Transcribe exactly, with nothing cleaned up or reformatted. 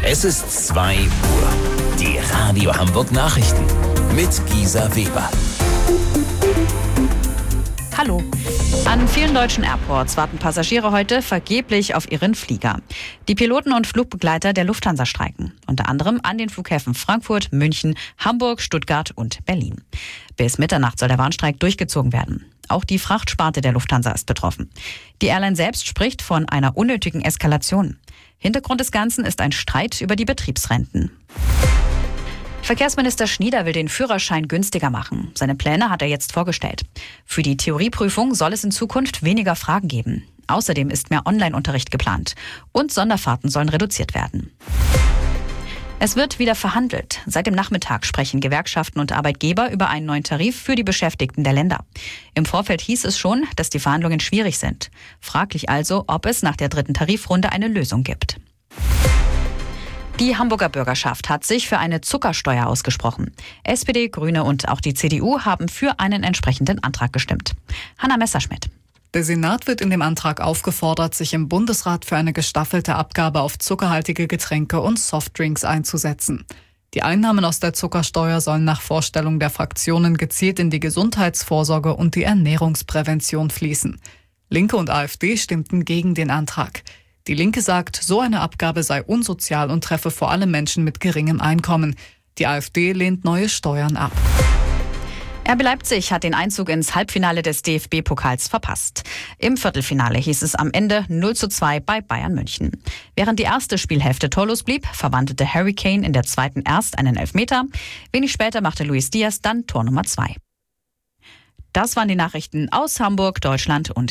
Es ist zwei Uhr. Die Radio Hamburg Nachrichten mit Gisa Weber. Hallo. An vielen deutschen Airports warten Passagiere heute vergeblich auf ihren Flieger. Die Piloten und Flugbegleiter der Lufthansa streiken. Unter anderem an den Flughäfen Frankfurt, München, Hamburg, Stuttgart und Berlin. Bis Mitternacht soll der Warnstreik durchgezogen werden. Auch die Frachtsparte der Lufthansa ist betroffen. Die Airline selbst spricht von einer unnötigen Eskalation. Hintergrund des Ganzen ist ein Streit über die Betriebsrenten. Verkehrsminister Schnieder will den Führerschein günstiger machen. Seine Pläne hat er jetzt vorgestellt. Für die Theorieprüfung soll es in Zukunft weniger Fragen geben. Außerdem ist mehr Online-Unterricht geplant. Und Sonderfahrten sollen reduziert werden. Es wird wieder verhandelt. Seit dem Nachmittag sprechen Gewerkschaften und Arbeitgeber über einen neuen Tarif für die Beschäftigten der Länder. Im Vorfeld hieß es schon, dass die Verhandlungen schwierig sind. Fraglich also, ob es nach der dritten Tarifrunde eine Lösung gibt. Die Hamburger Bürgerschaft hat sich für eine Zuckersteuer ausgesprochen. S P D, Grüne und auch die C D U haben für einen entsprechenden Antrag gestimmt. Hanna Messerschmidt. Der Senat wird in dem Antrag aufgefordert, sich im Bundesrat für eine gestaffelte Abgabe auf zuckerhaltige Getränke und Softdrinks einzusetzen. Die Einnahmen aus der Zuckersteuer sollen nach Vorstellung der Fraktionen gezielt in die Gesundheitsvorsorge und die Ernährungsprävention fließen. Linke und AfD stimmten gegen den Antrag. Die Linke sagt, so eine Abgabe sei unsozial und treffe vor allem Menschen mit geringem Einkommen. Die AfD lehnt neue Steuern ab. R B Leipzig hat den Einzug ins Halbfinale des D F B-Pokals verpasst. Im Viertelfinale hieß es am Ende null zu zwei bei Bayern München. Während die erste Spielhälfte torlos blieb, verwandelte Harry Kane in der zweiten erst einen Elfmeter. Wenig später machte Luis Diaz dann Tor Nummer zwei. Das waren die Nachrichten aus Hamburg, Deutschland und